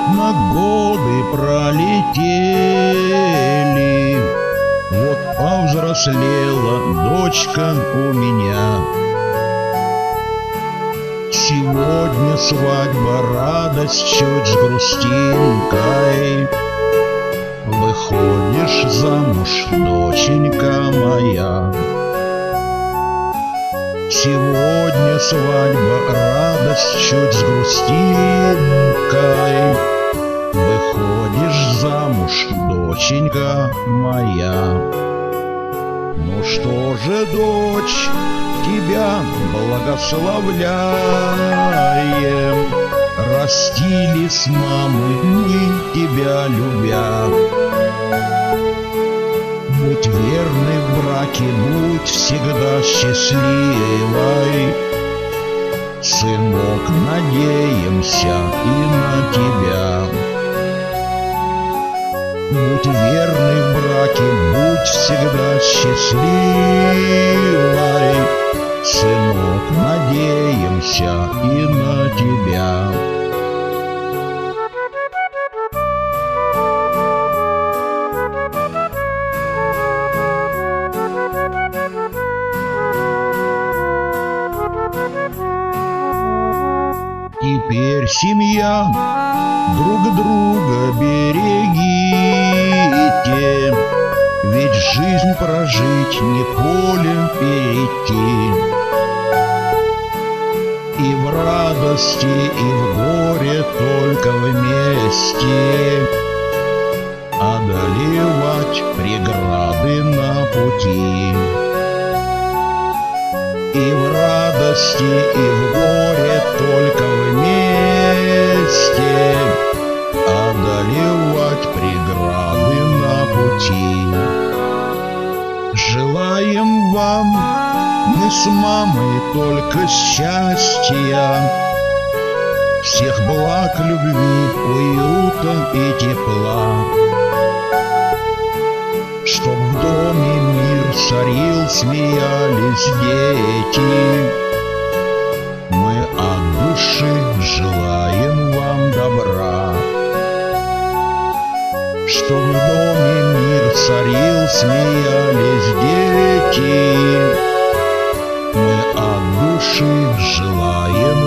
Ладно, годы пролетели, вот повзрослела дочка у меня. Сегодня свадьба, радость чуть с грустинкой. Выходишь замуж, доченька моя. Сегодня свадьба, радость чуть с грустинкой. Выходишь замуж, доченька моя. Ну что же, дочь, тебя благословляем. Растили с мамой мы тебя любя. Будь верной в браке, будь всегда счастливой. Сынок, надеемся и на тебя. Будь верной в браке, будь всегда счастливой. Сынок, надеемся и на тебя. Теперь, семья, друг друга берегите, ведь жизнь прожить не полем перейти. И в радости, и в горе только вместе одолевать преграды на пути. И в радости, и в горе только вместе одолевать преграды на пути. Желаем вам мы с мамой только счастья, всех благ, любви, уюта и тепла. Чтоб в доме мир царил, смеялись дети. Мы от души желаем вам добра. Чтоб в доме мир царил, смеялись дети. Мы от души желаем